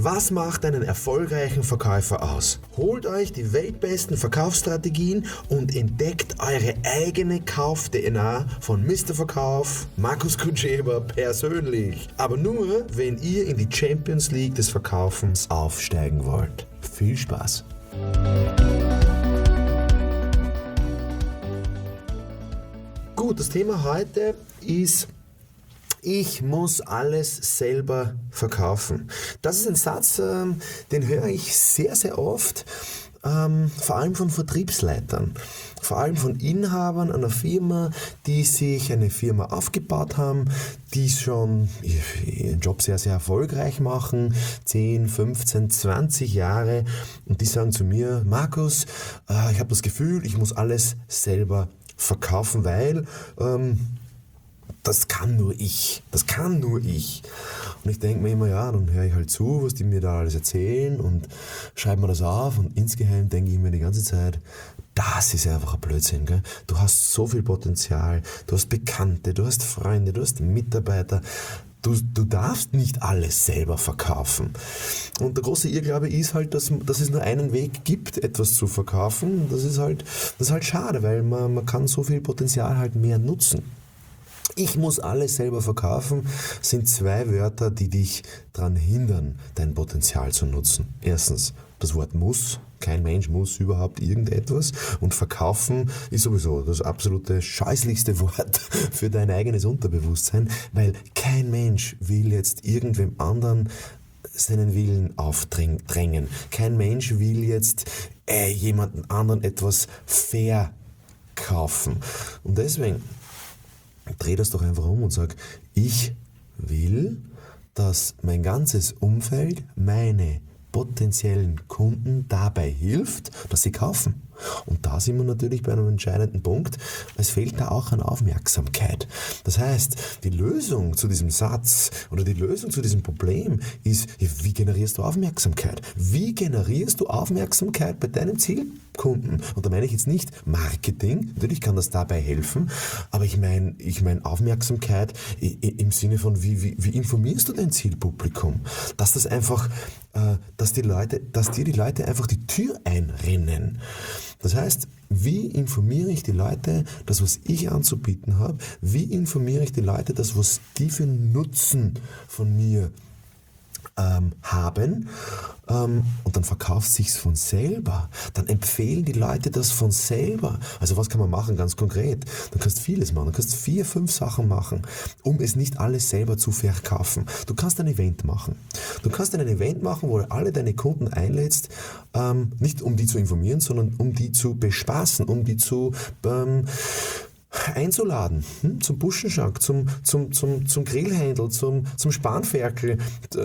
Was macht einen erfolgreichen Verkäufer aus? Holt euch die weltbesten Verkaufsstrategien und entdeckt eure eigene Kauf-DNA von Mr. Verkauf, Markus Kutscheber persönlich. Aber nur, wenn ihr in die Champions League des Verkaufens aufsteigen wollt. Viel Spaß! Gut, das Thema heute ist: Ich muss alles selber verkaufen. Das ist ein Satz, den höre ich sehr, sehr oft, vor allem von Vertriebsleitern, vor allem von Inhabern einer Firma, die sich eine Firma aufgebaut haben, die schon ihren Job sehr, sehr erfolgreich machen, 10, 15, 20 Jahre, und die sagen zu mir: Markus, ich habe das Gefühl, ich muss alles selber verkaufen, weil das kann nur ich. Und ich denke mir immer, ja, dann höre ich halt zu, was die mir da alles erzählen und schreibe mir das auf, und insgeheim denke ich mir die ganze Zeit, das ist einfach ein Blödsinn, gell? Du hast so viel Potenzial, du hast Bekannte, du hast Freunde, du hast Mitarbeiter. Du darfst nicht alles selber verkaufen. Und der große Irrglaube ist halt, dass es nur einen Weg gibt, etwas zu verkaufen. Das ist halt schade, weil man kann so viel Potenzial halt mehr nutzen. Ich muss alles selber verkaufen, sind 2 Wörter, die dich daran hindern, dein Potenzial zu nutzen. Erstens, das Wort muss. Kein Mensch muss überhaupt irgendetwas. Und verkaufen ist sowieso das absolute scheußlichste Wort für dein eigenes Unterbewusstsein, weil kein Mensch will jetzt irgendwem anderen seinen Willen aufdrängen. Kein Mensch will jetzt jemanden anderen etwas verkaufen. Und deswegen dreh das doch einfach um und sag: Ich will, dass mein ganzes Umfeld, meine potenziellen Kunden dabei hilft, dass sie kaufen. Und da sind wir natürlich bei einem entscheidenden Punkt: Es fehlt da auch an Aufmerksamkeit. Das heißt, die Lösung zu diesem Satz oder die Lösung zu diesem Problem ist: Wie generierst du Aufmerksamkeit? Wie generierst du Aufmerksamkeit bei deinem Zielkunden? Und da meine ich jetzt nicht Marketing, natürlich kann das dabei helfen, aber ich meine Aufmerksamkeit im Sinne von, wie informierst du dein Zielpublikum? Dass das einfach, dass dir die Leute einfach die Tür einrennen. Das heißt, wie informiere ich die Leute, das, was ich anzubieten habe? Wie informiere ich die Leute, das, was die für einen Nutzen von mir haben? Und dann verkauft es sich von selber. Dann empfehlen die Leute das von selber. Also was kann man machen, ganz konkret? Du kannst vieles machen. Du kannst 4, 5 Sachen machen, um es nicht alles selber zu verkaufen. Du kannst ein Event machen. Du kannst ein Event machen, wo du alle deine Kunden einlädst, nicht um die zu informieren, sondern um die zu bespaßen, um die zu einzuladen, zum Buschenschank, zum Grillhändel, zum Spanferkel,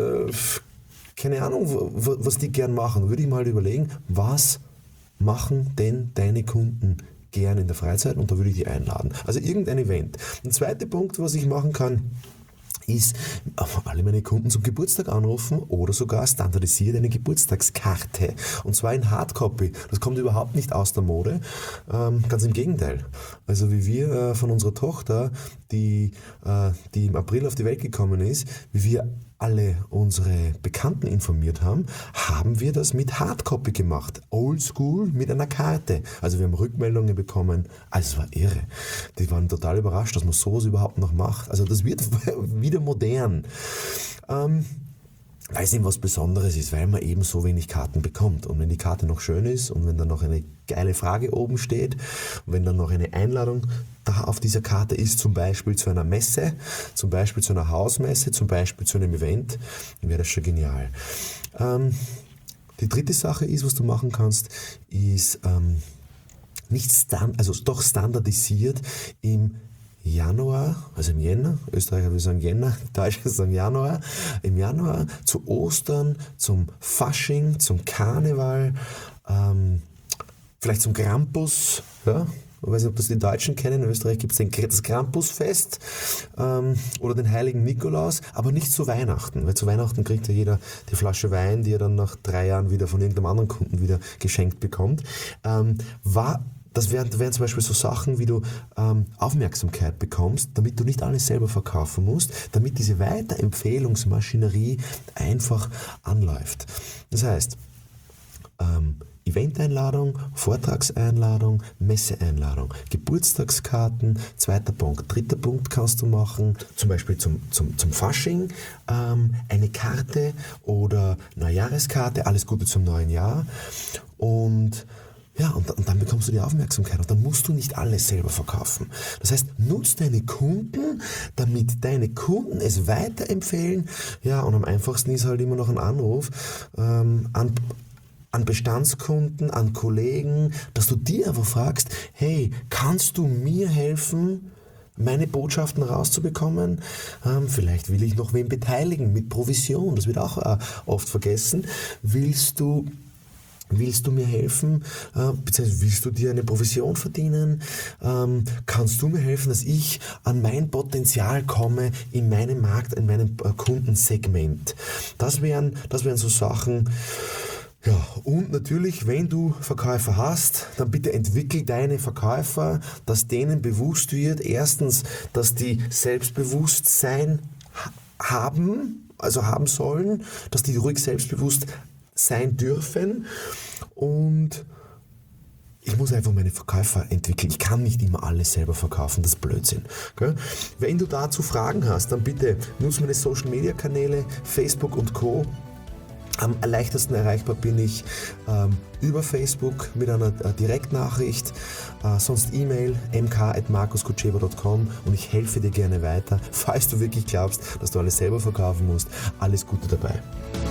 keine Ahnung, was die gern machen. Würde ich mal überlegen, was machen denn deine Kunden gern in der Freizeit, und da würde ich die einladen. Also irgendein Event. Ein zweiter Punkt, was ich machen kann, ist alle meine Kunden zum Geburtstag anrufen oder sogar standardisiert eine Geburtstagskarte. Und zwar in Hardcopy. Das kommt überhaupt nicht aus der Mode. Ganz im Gegenteil. Also wie wir von unserer Tochter, die im April auf die Welt gekommen ist, wie wir alle unsere Bekannten informiert haben, haben wir das mit Hardcopy gemacht. Oldschool mit einer Karte. Also wir haben Rückmeldungen bekommen. Also es war irre. Die waren total überrascht, dass man sowas überhaupt noch macht. Also das wird wieder modern. Weil es eben was Besonderes ist, weil man eben so wenig Karten bekommt. Und wenn die Karte noch schön ist und wenn dann noch eine geile Frage oben steht und wenn dann noch eine Einladung da auf dieser Karte ist, zum Beispiel zu einer Messe, zum Beispiel zu einer Hausmesse, zum Beispiel zu einem Event, dann wäre das schon genial. Die dritte Sache ist, was du machen kannst, ist doch standardisiert im Januar, also im Jänner, Österreicher will sagen Jänner, Deutsche sagen Januar, im Januar zu Ostern, zum Fasching, zum Karneval, vielleicht zum Krampus, ja? Ich weiß nicht, ob das die Deutschen kennen, in Österreich gibt es das Krampusfest oder den Heiligen Nikolaus, aber nicht zu Weihnachten, weil zu Weihnachten kriegt ja jeder die Flasche Wein, die er dann nach 3 Jahren wieder von irgendeinem anderen Kunden wieder geschenkt bekommt. das wären zum Beispiel so Sachen, wie du Aufmerksamkeit bekommst, damit du nicht alles selber verkaufen musst, damit diese Weiterempfehlungsmaschinerie einfach anläuft. Das heißt, Eventeinladung, Vortragseinladung, Messeeinladung, Geburtstagskarten, zweiter Punkt. Dritter Punkt kannst du machen, zum Beispiel zum Fasching, eine Karte oder Neujahreskarte, alles Gute zum neuen Jahr. Und dann bekommst du die Aufmerksamkeit und dann musst du nicht alles selber verkaufen. Das heißt, nutz deine Kunden, damit deine Kunden es weiterempfehlen. Ja, und am einfachsten ist halt immer noch ein Anruf an Bestandskunden, an Kollegen, dass du die einfach fragst, hey, kannst du mir helfen, meine Botschaften rauszubekommen? Vielleicht will ich noch wen beteiligen mit Provision, das wird auch oft vergessen. Willst du mir helfen, beziehungsweise willst du dir eine Provision verdienen? Kannst du mir helfen, dass ich an mein Potenzial komme in meinem Markt, in meinem Kundensegment? Das wären so Sachen. Ja, und natürlich, wenn du Verkäufer hast, dann bitte entwickel deine Verkäufer, dass denen bewusst wird, erstens, dass die Selbstbewusstsein haben sollen, dass die ruhig selbstbewusst sein dürfen, und ich muss einfach meine Verkäufer entwickeln. Ich kann nicht immer alles selber verkaufen, das ist Blödsinn. Okay? Wenn du dazu Fragen hast, dann bitte nutze meine Social Media Kanäle, Facebook und Co. Am leichtesten erreichbar bin ich über Facebook mit einer Direktnachricht, sonst E-Mail mk@markuskutschewa.com, und ich helfe dir gerne weiter. Falls du wirklich glaubst, dass du alles selber verkaufen musst, alles Gute dabei.